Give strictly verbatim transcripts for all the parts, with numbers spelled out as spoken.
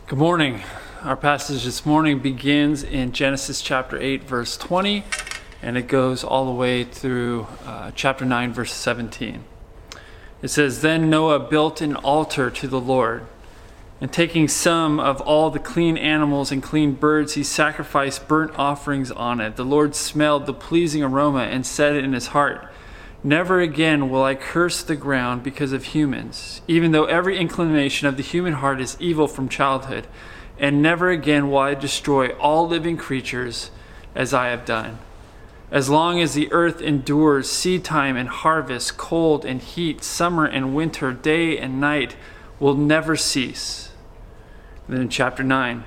Good morning. Our passage this morning begins in Genesis chapter eight, verse twenty, and it goes all the way through uh, chapter nine, verse seventeen. It says, "Then Noah built an altar to the Lord, and taking some of all the clean animals and clean birds, he sacrificed burnt offerings on it. The Lord smelled the pleasing aroma and said in his heart, 'Never again will I curse the ground because of humans, even though every inclination of the human heart is evil from childhood. And never again will I destroy all living creatures as I have done. As long as the earth endures, seed time and harvest, cold and heat, summer and winter, day and night will never cease.'" And then in chapter nine,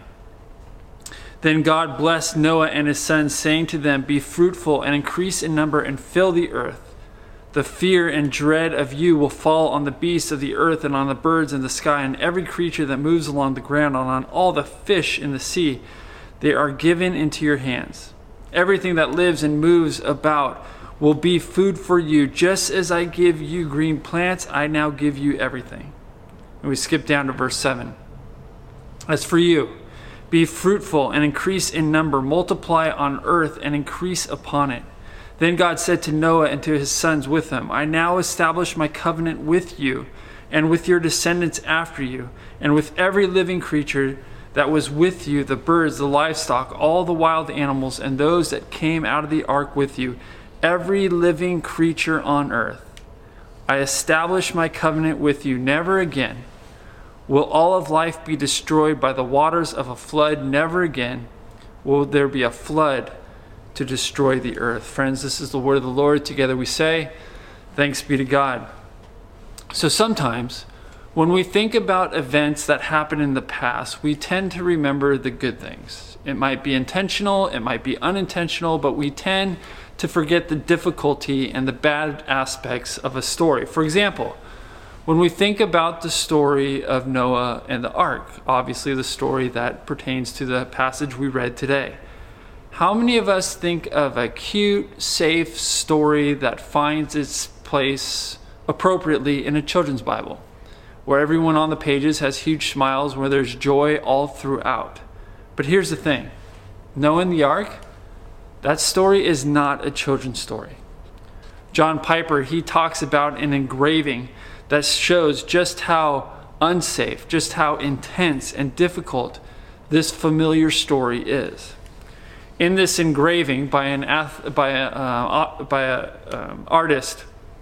"Then God blessed Noah and his sons, saying to them, 'Be fruitful and increase in number and fill the earth. The fear and dread of you will fall on the beasts of the earth and on the birds in the sky and every creature that moves along the ground and on all the fish in the sea. They are given into your hands. Everything that lives and moves about will be food for you. Just as I give you green plants, I now give you everything.'" And we skip down to verse seven. "As for you, be fruitful and increase in number, multiply on earth and increase upon it. Then God said to Noah and to his sons with him, 'I now establish my covenant with you and with your descendants after you, and with every living creature that was with you, the birds, the livestock, all the wild animals, and those that came out of the ark with you, every living creature on earth. I establish my covenant with you. Never again will all of life be destroyed by the waters of a flood. Never again will there be a flood to destroy the earth.'" Friends, this is the word of the Lord. Together we say, thanks be to God. So sometimes when we think about events that happened in the past, we tend to remember the good things. It might be intentional, it might be unintentional, but we tend to forget the difficulty and the bad aspects of a story. For example, when we think about the story of Noah and the ark, obviously the story that pertains to the passage we read today, how many of us think of a cute, safe story that finds its place appropriately in a children's Bible, where everyone on the pages has huge smiles, where there's joy all throughout? But here's the thing. Noah and the ark, that story is not a children's story. John Piper, he talks about an engraving that shows just how unsafe, just how intense and difficult this familiar story is. In this engraving by an by a uh, by a um, artist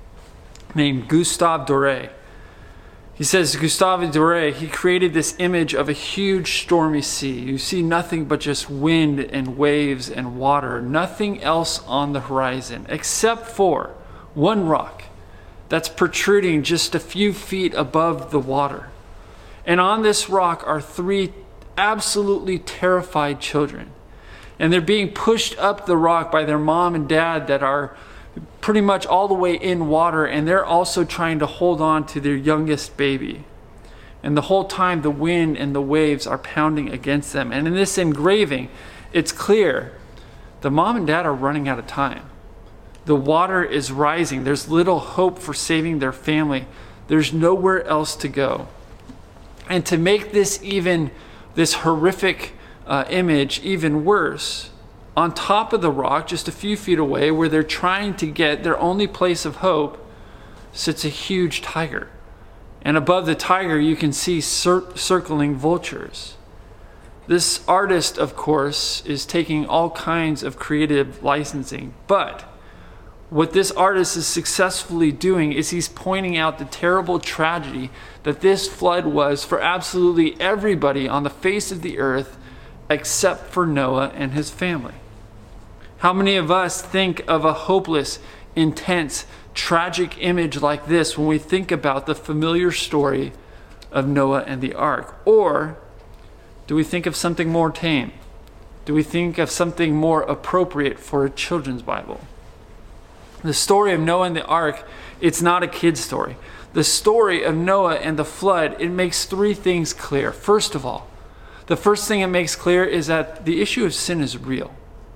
named Gustave Doré, he says Gustave Doré, he created this image of a huge stormy sea. You see nothing but just wind and waves and water, nothing else on the horizon except for one rock that's protruding just a few feet above the water. And on this rock are three absolutely terrified children. And they're being pushed up the rock by their mom and dad that are pretty much all the way in water, and they're also trying to hold on to their youngest baby. And the whole time the wind and the waves are pounding against them. And in this engraving, it's clear the mom and dad are running out of time. The water is rising. There's little hope for saving their family. There's nowhere else to go. And to make this even, this horrific Uh, image even worse, on top of the rock, just a few feet away, where they're trying to get their only place of hope, sits a huge tiger. And above the tiger, you can see cir- circling vultures. This artist, of course, is taking all kinds of creative licensing. But what this artist is successfully doing is he's pointing out the terrible tragedy that this flood was for absolutely everybody on the face of the earth, except for Noah and his family. How many of us think of a hopeless, intense, tragic image like this when we think about the familiar story of Noah and the ark? Or do we think of something more tame? Do we think of something more appropriate for a children's Bible? The story of Noah and the ark, it's not a kid's story. The story of Noah and the flood, it makes three things clear. First of all, the first thing it makes clear is that the issue of sin is real.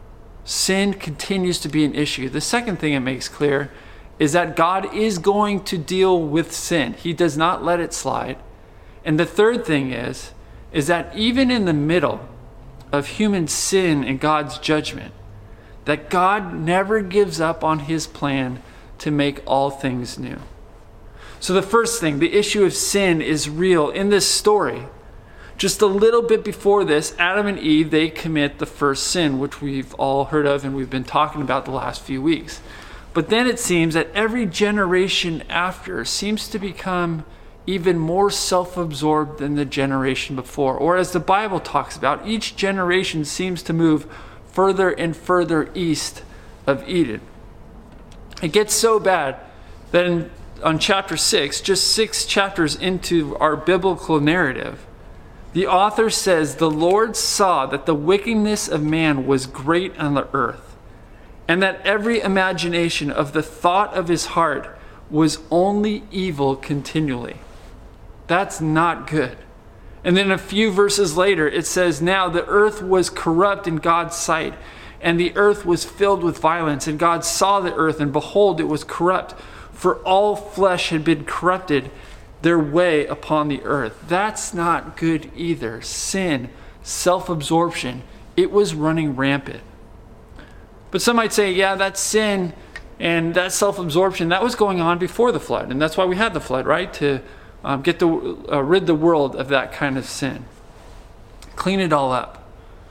Sin continues to be an issue. The second thing it makes clear is that God is going to deal with sin. He does not let it slide. And the third thing is, is that even in the middle of human sin and God's judgment, that God never gives up on his plan to make all things new. So the first thing, the issue of sin is real in this story. Just a little bit before this, Adam and Eve, they commit the first sin, which we've all heard of and we've been talking about the last few weeks. But then it seems that every generation after seems to become even more self-absorbed than the generation before. Or as the Bible talks about, each generation seems to move further and further east of Eden. It gets so bad that in, on chapter six, just six chapters into our biblical narrative, the author says, "The Lord saw that the wickedness of man was great on the earth, and that every imagination of the thought of his heart was only evil continually." That's not good. And then a few verses later, it says, "Now the earth was corrupt in God's sight, and the earth was filled with violence. And God saw the earth, and behold, it was corrupt, for all flesh had been corrupted their way upon the earth." That's not good either. Sin, self-absorption, it was running rampant. But some might say, yeah, that's sin and that self-absorption, that was going on before the flood. And that's why we had the flood, right? To um, get the uh, rid the world of that kind of sin. Clean it all up.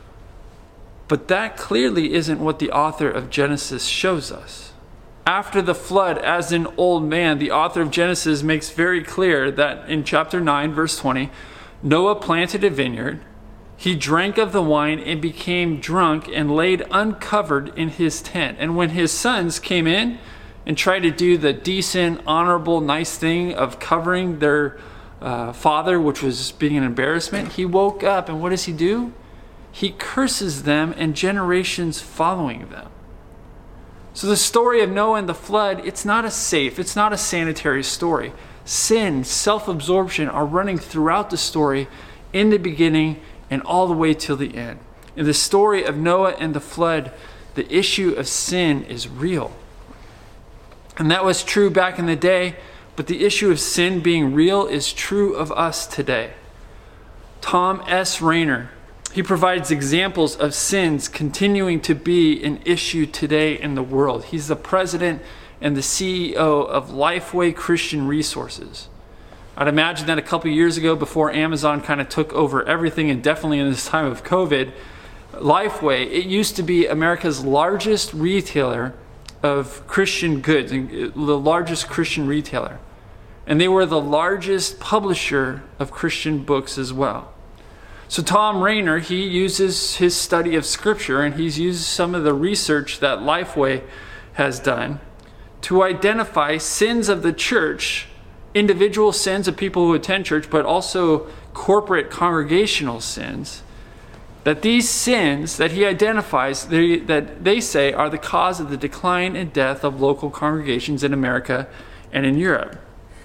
But that clearly isn't what the author of Genesis shows us. After the flood, as an old man, the author of Genesis makes very clear that in chapter nine, verse twenty, Noah planted a vineyard. He drank of the wine and became drunk and laid uncovered in his tent. And when his sons came in and tried to do the decent, honorable, nice thing of covering their uh, father, which was being an embarrassment, he woke up and what does he do? He curses them and generations following them. So the story of Noah and the flood, it's not a safe, it's not a sanitary story. Sin, self-absorption are running throughout the story in the beginning and all the way till the end. In the story of Noah and the flood, the issue of sin is real. And that was true back in the day, but the issue of sin being real is true of us today. Tom S. Rainer, he provides examples of sins continuing to be an issue today in the world. He's the president and the C E O of Lifeway Christian Resources. I'd imagine that a couple years ago, before Amazon kind of took over everything, and definitely in this time of COVID, Lifeway, it used to be America's largest retailer of Christian goods, the largest Christian retailer. And they were the largest publisher of Christian books as well. So Tom Rainer, he uses his study of Scripture, and he's used some of the research that Lifeway has done to identify sins of the church, individual sins of people who attend church, but also corporate congregational sins, that these sins that he identifies, they, that they say are the cause of the decline and death of local congregations in America and in Europe.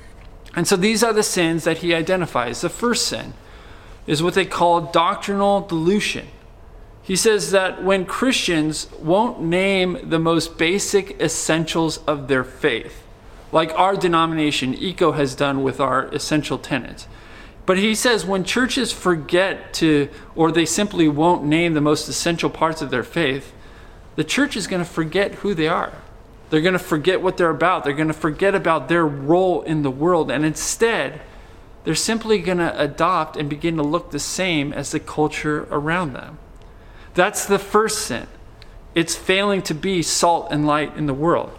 And so these are the sins that he identifies. The first sin is what they call doctrinal dilution. He says that when Christians won't name the most basic essentials of their faith, like our denomination, ECO, has done with our essential tenets. But he says when churches forget to, or they simply won't name the most essential parts of their faith, the church is going to forget who they are. They're going to forget what they're about. They're going to forget about their role in the world. And instead, they're simply going to adopt and begin to look the same as the culture around them. That's the first sin. It's failing to be salt and light in the world.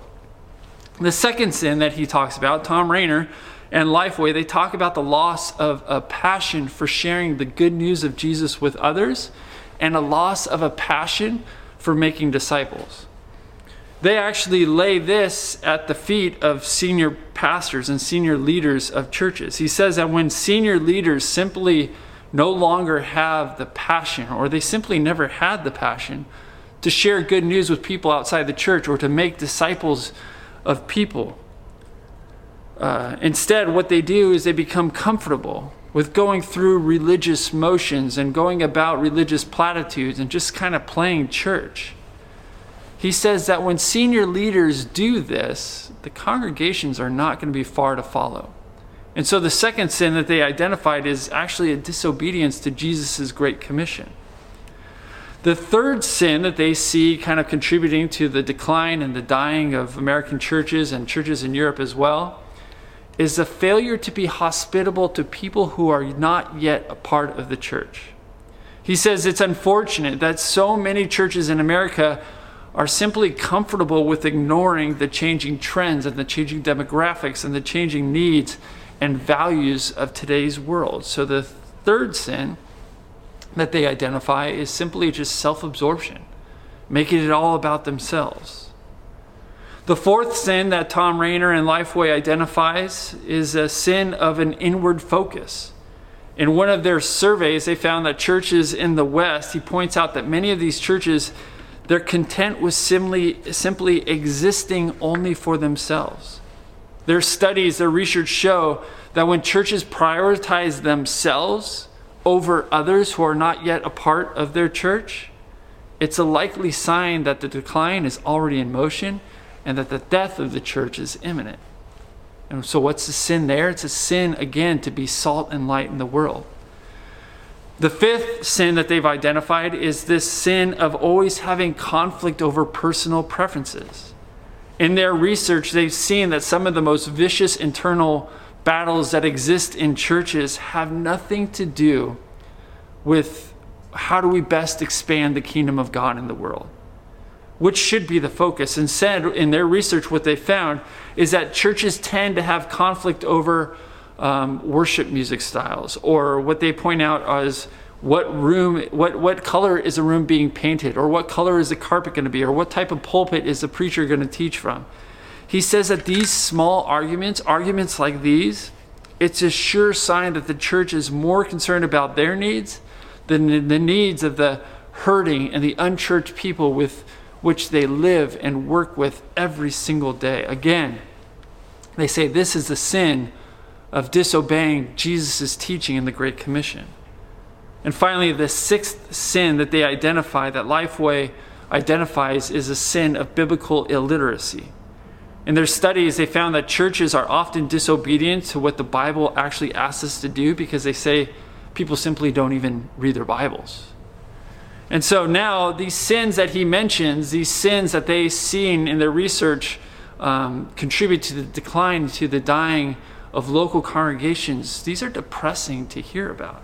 The second sin that he talks about, Tom Rainer and Lifeway, they talk about the loss of a passion for sharing the good news of Jesus with others and a loss of a passion for making disciples. They actually lay this at the feet of senior pastors and senior leaders of churches. He says that when senior leaders simply no longer have the passion, or they simply never had the passion to share good news with people outside the church or to make disciples of people, uh, instead what they do is they become comfortable with going through religious motions and going about religious platitudes and just kind of playing church. He says that when senior leaders do this, the congregations are not going to be far to follow. And so the second sin that they identified is actually a disobedience to Jesus' Great Commission. The third sin that they see kind of contributing to the decline and the dying of American churches and churches in Europe as well is the failure to be hospitable to people who are not yet a part of the church. He says it's unfortunate that so many churches in America are simply comfortable with ignoring the changing trends and the changing demographics and the changing needs and values of today's world. So the third sin that they identify is simply just self-absorption, making it all about themselves. The fourth sin that Thom Rainer and Lifeway identifies is a sin of an inward focus. In one of their surveys, they found that churches in the West, he points out that many of these churches, they're content with simply, simply existing only for themselves. Their studies, their research show that when churches prioritize themselves over others who are not yet a part of their church, it's a likely sign that the decline is already in motion and that the death of the church is imminent. And so what's the sin there? It's a sin, again, to be salt and light in the world. The fifth sin that they've identified is this sin of always having conflict over personal preferences. In their research, they've seen that some of the most vicious internal battles that exist in churches have nothing to do with how do we best expand the kingdom of God in the world, which should be the focus. Instead, in their research, what they found is that churches tend to have conflict over um, worship music styles, or what they point out as what room, what, what color is a room being painted, or what color is the carpet going to be, or what type of pulpit is the preacher going to teach from. He says that these small arguments, arguments like these, it's a sure sign that the church is more concerned about their needs than the needs of the hurting and the unchurched people with which they live and work with every single day. Again, they say this is the sin of disobeying Jesus' teaching in the Great Commission. And finally, the sixth sin that they identify, that Lifeway identifies, is a sin of biblical illiteracy. In their studies, they found that churches are often disobedient to what the Bible actually asks us to do because they say people simply don't even read their Bibles. And so now these sins that he mentions, these sins that they've seen in their research um, contribute to the decline, to the dying of local congregations, these are depressing to hear about.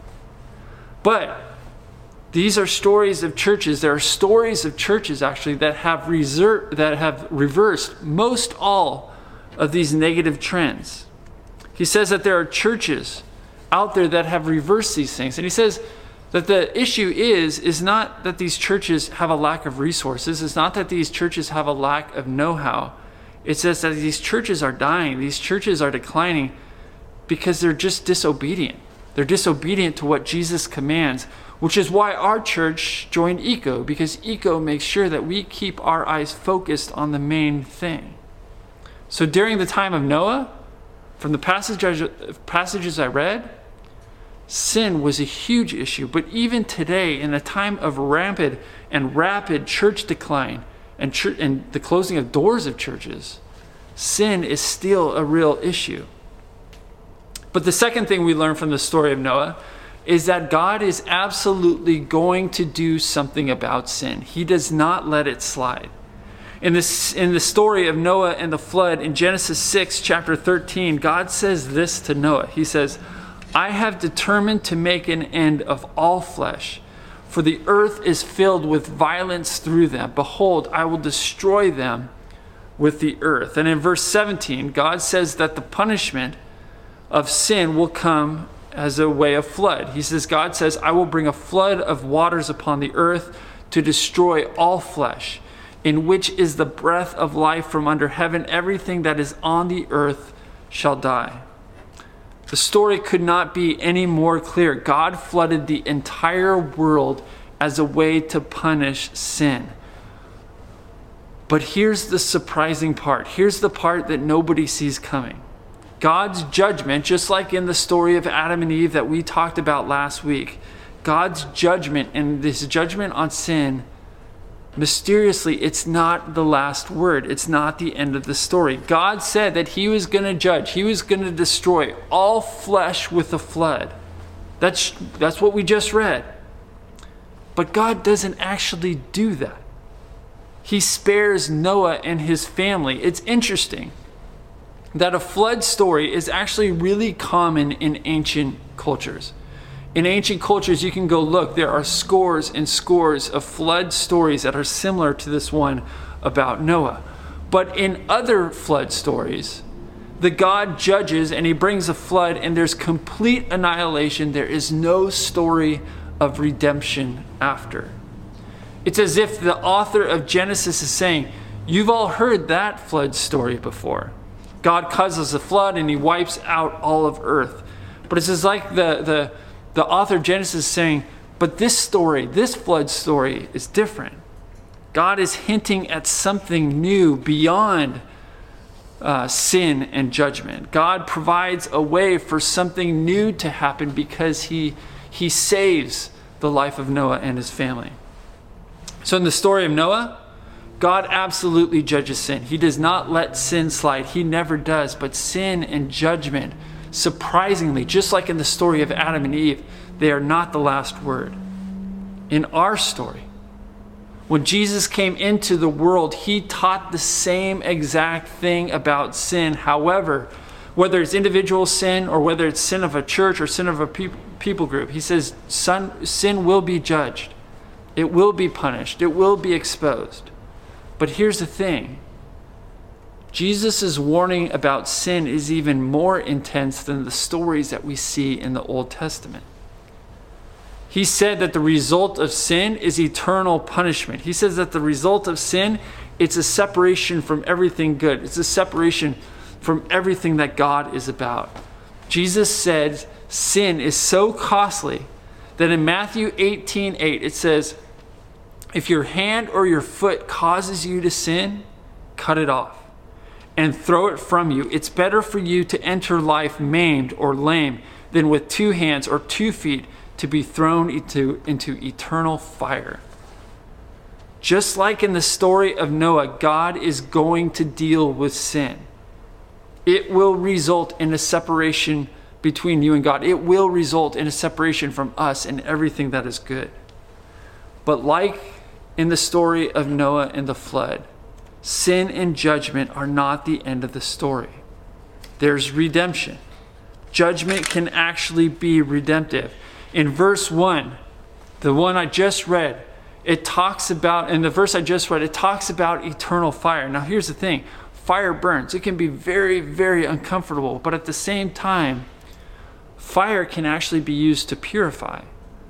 But these are stories of churches. There are stories of churches actually that have reser- that have reversed most all of these negative trends. He says that there are churches out there that have reversed these things. And he says that the issue is, is not that these churches have a lack of resources. It's not that these churches have a lack of know-how. It's just that these churches are dying. These churches are declining because they're just disobedient. They're disobedient to what Jesus commands, which is why our church joined ECO, because ECO makes sure that we keep our eyes focused on the main thing. So during the time of Noah, from the passage, passages I read, sin was a huge issue. But even today, in a time of rampant and rapid church decline and, church, and the closing of doors of churches, sin is still a real issue. But the second thing we learn from the story of Noah is that God is absolutely going to do something about sin. He does not let it slide. In this, in the story of Noah and the flood, in Genesis six, chapter thirteen, God says this to Noah. He says, I have determined to make an end of all flesh, for the earth is filled with violence through them. Behold, I will destroy them with the earth. And in verse seventeen, God says that the punishment of sin will come as a way of flood. He says, God says, I will bring a flood of waters upon the earth to destroy all flesh, in which is the breath of life from under heaven. Everything that is on the earth shall die. The story could not be any more clear. God flooded the entire world as a way to punish sin. But here's the surprising part. Here's the part that nobody sees coming. God's judgment, just like in the story of Adam and Eve that we talked about last week, God's judgment and this judgment on sin mysteriously, it's not the last word. It's not the end of the story. God said that he was going to judge. He was going to destroy all flesh with a flood. That's, that's what we just read. But God doesn't actually do that. He spares Noah and his family. It's interesting that a flood story is actually really common in ancient cultures. In ancient cultures, you can go look, there are scores and scores of flood stories that are similar to this one about Noah. But in other flood stories, the God judges and he brings a flood and there's complete annihilation. There is no story of redemption after. It's as if the author of Genesis is saying, you've all heard that flood story before. God causes a flood and he wipes out all of earth. But it's just like the, the, the author of Genesis is saying, but this story, this flood story is different. God is hinting at something new beyond uh, sin and judgment. God provides a way for something new to happen because he, he saves the life of Noah and his family. So in the story of Noah, God absolutely judges sin. He does not let sin slide. He never does. But sin and judgment, surprisingly, just like in the story of Adam and Eve, they are not the last word. In our story, when Jesus came into the world, he taught the same exact thing about sin. However, whether it's individual sin or whether it's sin of a church or sin of a people group, he says son, sin will be judged. It will be punished. It will be exposed. But here's the thing. Jesus' warning about sin is even more intense than the stories that we see in the Old Testament. He said that the result of sin is eternal punishment. He says that the result of sin, it's a separation from everything good. It's a separation from everything that God is about. Jesus said sin is so costly that in Matthew eighteen eight it says, if your hand or your foot causes you to sin, cut it off and throw it from you. It's better for you to enter life maimed or lame than with two hands or two feet to be thrown into, into eternal fire. Just like in the story of Noah, God is going to deal with sin. It will result in a separation between you and God. It will result in a separation from us and everything that is good. But like in the story of Noah and the flood, sin and judgment are not the end of the story. There's redemption. Judgment can actually be redemptive. In verse one, the one I just read, it talks about, in the verse I just read, it talks about eternal fire. Now here's the thing. Fire burns. It can be very, very uncomfortable, but at the same time, fire can actually be used to purify.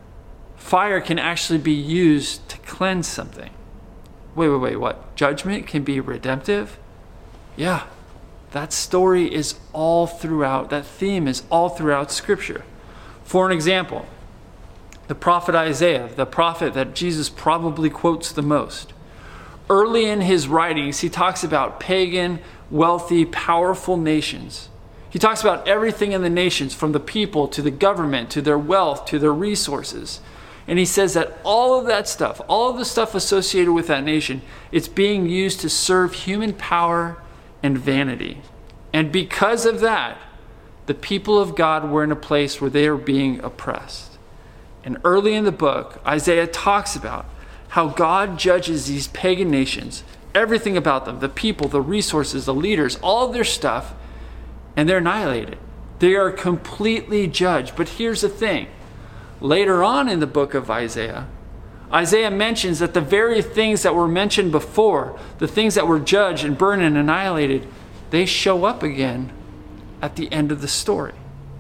Fire can actually be used to cleanse something. Wait, wait, wait, what? Judgment can be redemptive? Yeah, that story is all throughout, that theme is all throughout Scripture. For an example, the prophet Isaiah, the prophet that Jesus probably quotes the most, early in his writings, he talks about pagan, wealthy, powerful nations. He talks about everything in the nations, from the people to the government, to their wealth, to their resources. And he says that all of that stuff, all of the stuff associated with that nation, it's being used to serve human power and vanity. And because of that, the people of God were in a place where they are being oppressed. And early in the book, Isaiah talks about how God judges these pagan nations, everything about them, the people, the resources, the leaders, all of their stuff, and they're annihilated. They are completely judged. But here's the thing. Later on in the book of Isaiah, Isaiah mentions that the very things that were mentioned before, the things that were judged and burned and annihilated, they show up again at the end of the story.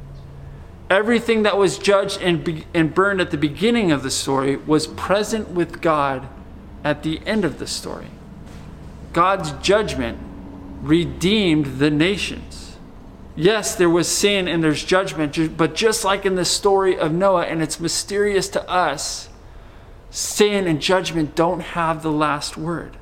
Everything that was judged and, be- and burned at the beginning of the story was present with God at the end of the story. God's judgment redeemed the nations. Yes, there was sin and there's judgment, but just like in the story of Noah, and it's mysterious to us, sin and judgment don't have the last word.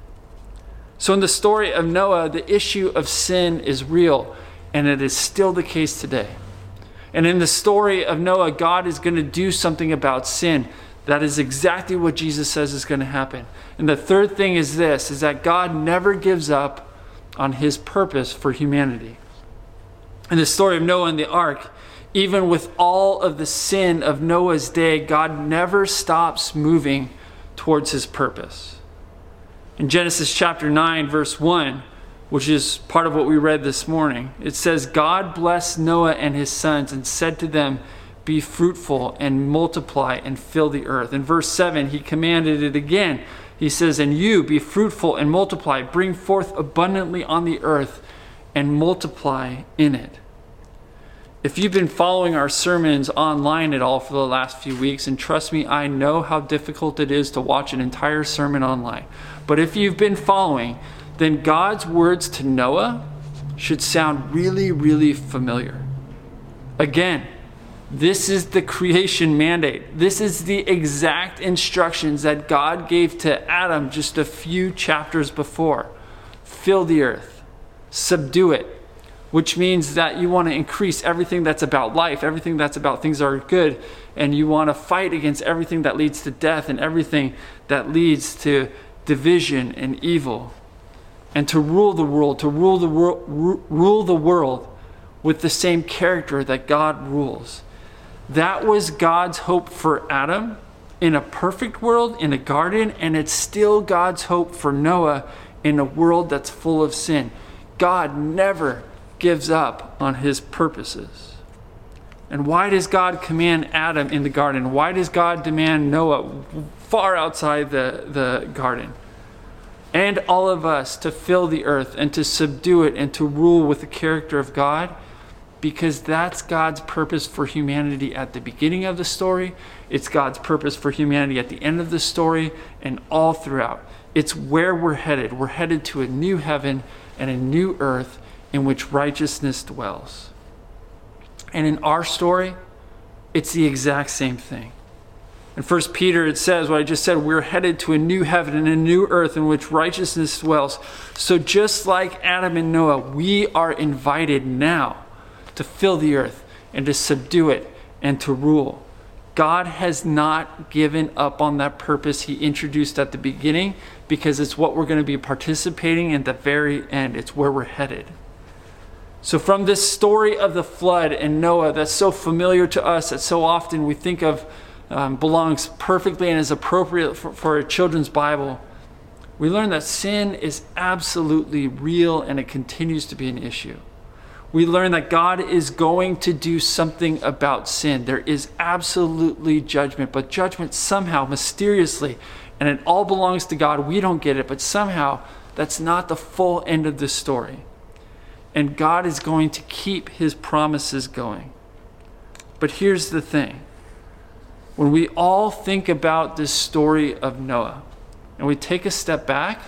So in the story of Noah, the issue of sin is real, and it is still the case today. And in the story of Noah, God is going to do something about sin. That is exactly what Jesus says is going to happen. And the third thing is this, is that God never gives up on his purpose for humanity. In the story of Noah and the ark, even with all of the sin of Noah's day, God never stops moving towards his purpose. In Genesis chapter nine, verse one, which is part of what we read this morning, it says, God blessed Noah and his sons and said to them, be fruitful and multiply and fill the earth. In verse seven, he commanded it again. He says, and you be fruitful and multiply, bring forth abundantly on the earth and multiply in it. If you've been following our sermons online at all for the last few weeks, and trust me, I know how difficult it is to watch an entire sermon online. But if you've been following, then God's words to Noah should sound really, really familiar. Again, this is the creation mandate. This is the exact instructions that God gave to Adam just a few chapters before. Fill the earth, subdue it, which means that you want to increase everything that's about life, everything that's about things that are good, and you want to fight against everything that leads to death and everything that leads to division and evil. And to rule the world, to rule the world, rule the world with the same character that God rules. That was God's hope for Adam in a perfect world, in a garden, and it's still God's hope for Noah in a world that's full of sin. God never gives up on his purposes. And why does God command Adam in the garden? Why does God demand Noah far outside the, the garden? And all of us to fill the earth and to subdue it and to rule with the character of God, because that's God's purpose for humanity at the beginning of the story. It's God's purpose for humanity at the end of the story and all throughout. It's where we're headed. We're headed to a new heaven and a new earth in which righteousness dwells. And in our story, it's the exact same thing. In First Peter, it says what I just said, we're headed to a new heaven and a new earth in which righteousness dwells. So just like Adam and Noah, we are invited now to fill the earth and to subdue it and to rule. God has not given up on that purpose he introduced at the beginning, because it's what we're going to be participating in at the very end. It's where we're headed. So from this story of the flood and Noah that's so familiar to us, that so often we think of um, belongs perfectly and is appropriate for, for a children's Bible, we learn that sin is absolutely real and it continues to be an issue. We learn that God is going to do something about sin. There is absolutely judgment, but judgment somehow, mysteriously, and it all belongs to God. We don't get it, but somehow that's not the full end of the story. And God is going to keep his promises going. But here's the thing. When we all think about this story of Noah, and we take a step back,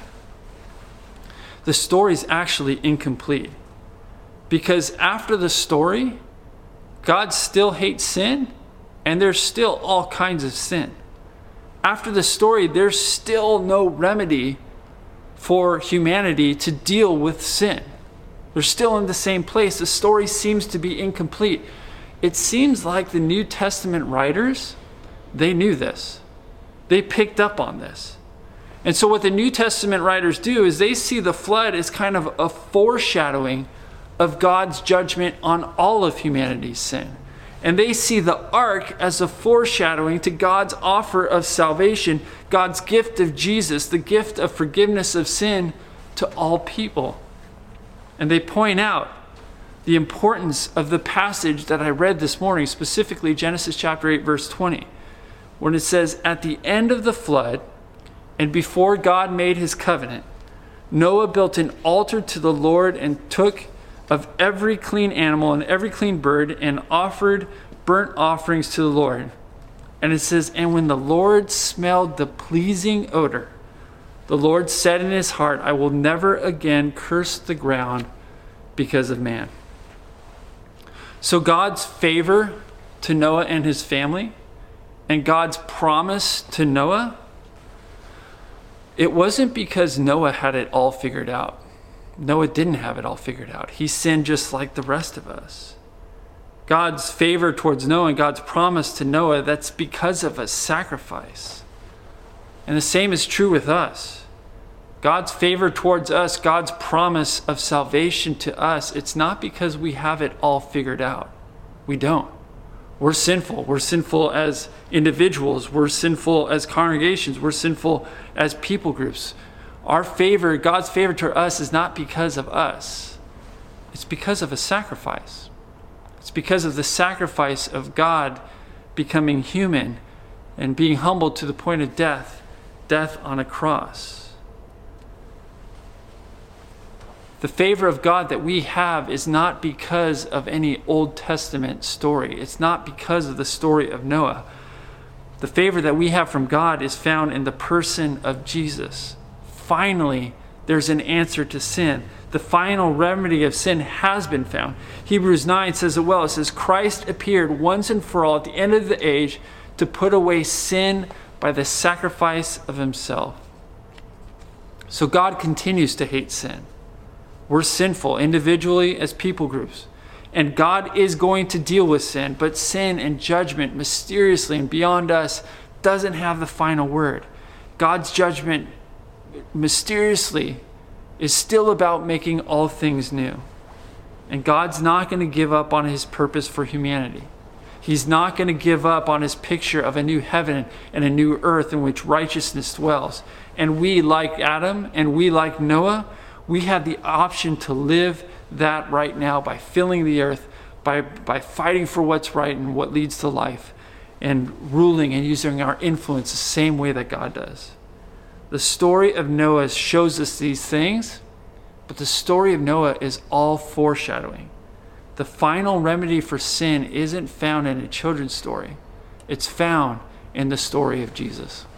the story is actually incomplete. Because after the story, God still hates sin, and there's still all kinds of sin. After the story, there's still no remedy for humanity to deal with sin. They're still in the same place. The story seems to be incomplete. It seems like the New Testament writers, they knew this. They picked up on this. And so what the New Testament writers do is they see the flood as kind of a foreshadowing of God's judgment on all of humanity's sin. And they see the ark as a foreshadowing to God's offer of salvation, God's gift of Jesus, the gift of forgiveness of sin to all people. And they point out the importance of the passage that I read this morning, specifically Genesis chapter eight, verse twenty, when it says, at the end of the flood, and before God made his covenant, Noah built an altar to the Lord and took of every clean animal and every clean bird and offered burnt offerings to the Lord. And it says, and when the Lord smelled the pleasing odor, the Lord said in his heart, I will never again curse the ground because of man. So God's favor to Noah and his family, and God's promise to Noah, it wasn't because Noah had it all figured out. Noah didn't have it all figured out. He sinned just like the rest of us. God's favor towards Noah and God's promise to Noah, that's because of a sacrifice. And the same is true with us. God's favor towards us, God's promise of salvation to us, it's not because we have it all figured out. We don't. We're sinful. We're sinful as individuals. We're sinful as congregations. We're sinful as people groups. Our favor, God's favor to us is not because of us. It's because of a sacrifice. It's because of the sacrifice of God becoming human and being humbled to the point of death, death on a cross. The favor of God that we have is not because of any Old Testament story. It's not because of the story of Noah. The favor that we have from God is found in the person of Jesus. Finally, there's an answer to sin. The final remedy of sin has been found. Hebrews nine says it well. It says, Christ appeared once and for all at the end of the age to put away sin by the sacrifice of himself. So God continues to hate sin. We're sinful individually as people groups. And God is going to deal with sin, but sin and judgment mysteriously and beyond us doesn't have the final word. God's judgment mysteriously is still about making all things new. And God's not going to give up on his purpose for humanity. He's not going to give up on his picture of a new heaven and a new earth in which righteousness dwells. And we, like Adam and we, like Noah, we have the option to live that right now by filling the earth, by, by fighting for what's right and what leads to life, and ruling and using our influence the same way that God does. The story of Noah shows us these things, but the story of Noah is all foreshadowing. The final remedy for sin isn't found in a children's story. It's found in the story of Jesus.